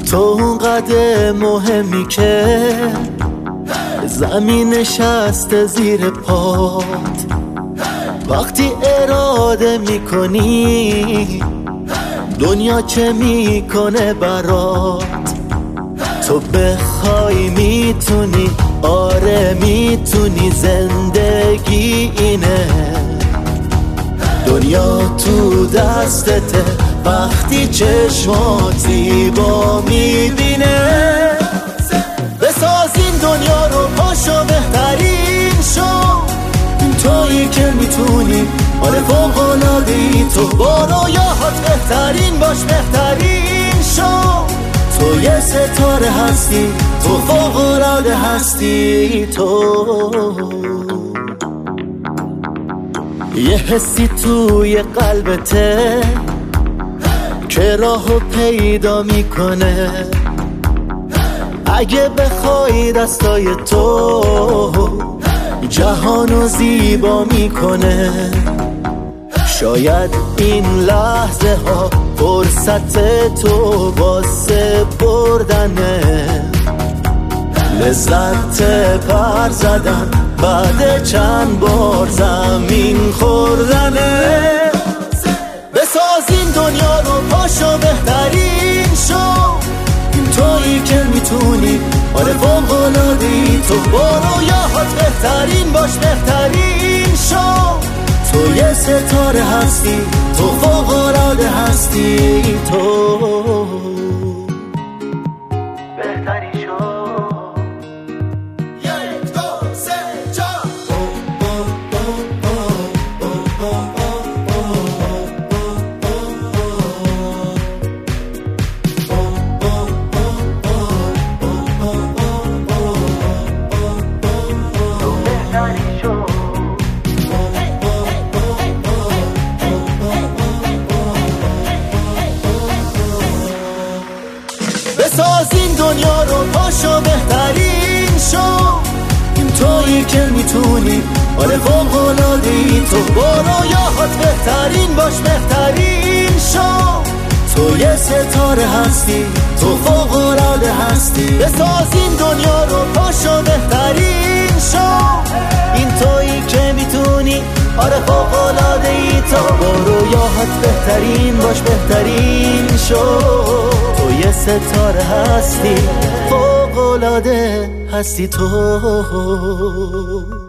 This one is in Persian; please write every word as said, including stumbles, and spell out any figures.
تو اونقدر مهمی که زمین نشسته زیر پات. وقتی اراده میکنی دنیا چه میکنه برات. تو بخوای میتونی، آره میتونی، زندگی اینه. دنیا تو دستته وقتی چشمات زیبا میبینه. بساز این دنیا رو، پاشو بهترین شو. تویی که میتونی، آره فوق‌العاده‌ای. تو برو یا حد بهترین باش، بهترین شو. تو یه ستاره هستی، تو فوق‌العاده هستی. تو یه حسی توی قلبته که راهو پیدا میکنه. اگه بخوای دستای تو جهانو زیبا میکنه. شاید این لحظه ها فرصت تو واسه بردنه. لذت پر زدن بعد چند بار زمین خوردنه. بساز این دنیا رو، پاشو بهترین شو. تویی که میتونی، آره فوق‌العاده‌ای. تو برو یا حد بهترین باش، بهترین شو. تو یه ستاره هستی، تو فوق‌العاده هستی. تو بهترین شو. یک دو سه چهار. بساز این دنیا رو، پاشو بهترین شو. تویی که میتونی، آره فوق‌العاده‌ای. تو برو یا حد بهترین باش، بهترین شو. تو یه ستاره هستی، تو فوق‌العاده هستی. بساز این دنیا رو، پاشو بهترین شو. این تویی که میتونی، آره فوق‌العاده‌ای. تو برو یا حد بهترین باش، بهترین شو. یه ستاره هستی، فوق‌العاده هستی تو.